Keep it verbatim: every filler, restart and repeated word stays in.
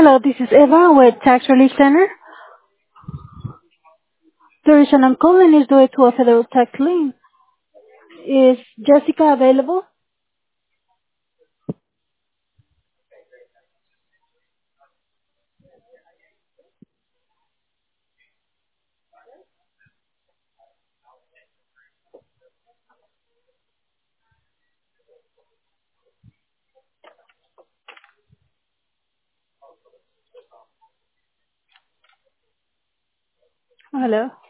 Hello, this is Eva with Tax Relief Center. The reason I'm calling is due to a federal tax lien. Is Jessica available? Hello.